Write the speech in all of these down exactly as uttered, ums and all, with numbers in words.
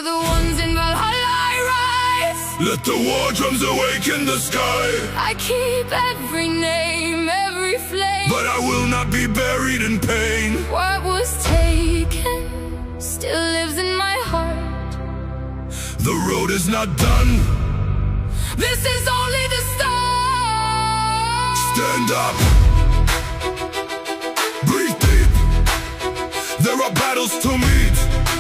For the ones in Valhalla I rise. Let the war drums awaken the sky. I keep every name, every flame, but I will not be buried in pain. What was taken still lives in my heart. The road is not done. This is only the start. Stand up. Breathe deep. There are battles to meet.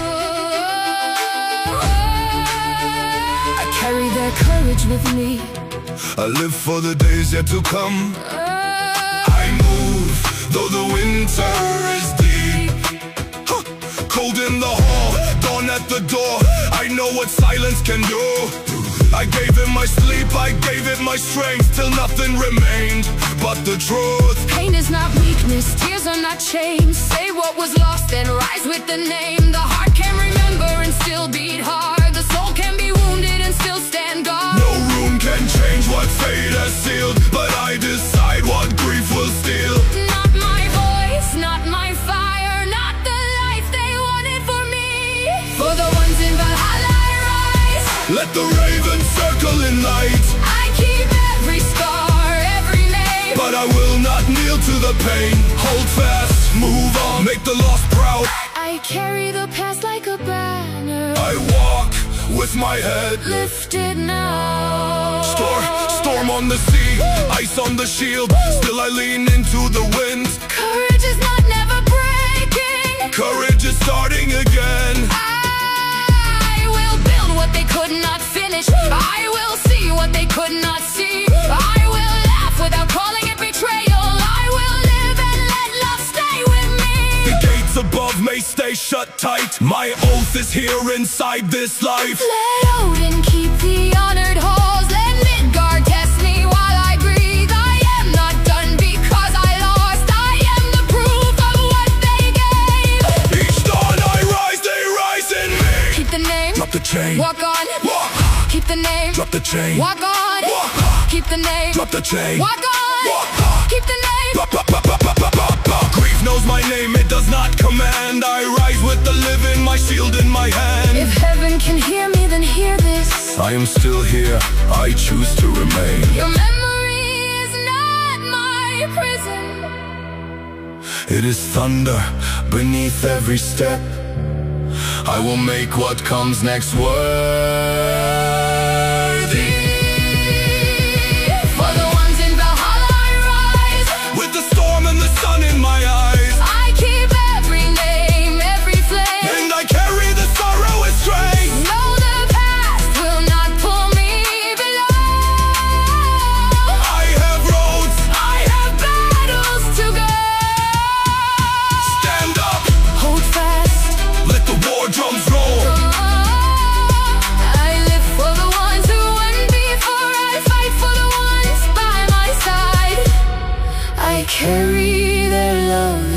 I carry their courage with me. I live for the days yet to come. I move, though the winter is deep. Huh. Cold in the hall, dawn at the door. I know what silence can do. I gave it my sleep, I gave it my strength, till nothing remained but the truth. Pain is not weakness, tears are not chains. Say what was lost and rise with the name. The heart can remember and still beat hard. The soul can be wounded and still stand guard. No room can change what fate has sealed, but I decide what grief will steal. Not my voice, not my fire, not the life they wanted for me. For the ones in Valhalla I rise. Let the ravens circle in light. I keep every scar, every name, but I will not kneel to the pain. Hold fast, move on, make the lost proud. I carry the past like a banner. I walk with my head lifted now. Storm, storm on the sea, ice on the shield. Still I lean into the wind. Courage is not never breaking. Courage is starting again. I will build what they could not finish. I will see what they could not see. I will laugh without calling it betrayal. I will live and let love stay with me. The gates above may stay shut tight. My oath is here inside this life. Let Odin keep the honored halls. Let Midgard test me while I breathe. I am not done because I lost. I am the proof of what they gave. Each dawn I rise, they rise in me. Keep the name, drop the chain, walk on. Walk. Keep the name, drop the chain, walk on. Walk. Keep the name, drop the chain, walk on. Walk. Keep the name. Ba, ba, ba, ba, ba, ba, ba, ba. Grief knows my name, it does not command. I rise with the living, my shield in my hand. If heaven can hear me, then hear this. I am still here, I choose to remain. Your memory is not my prison. It is thunder beneath every step. I will make what comes next worthy. For the ones in Valhalla I rise. With the storm and the sun in my eyes. I keep every name, every flame, and I carry the sorrow with strength. No, the past will not pull me below. I have roads, I have battles to go. Stand up, hold fast, let the war drums roll. I live for the ones who went before. I fight for the ones by my side. I carry their love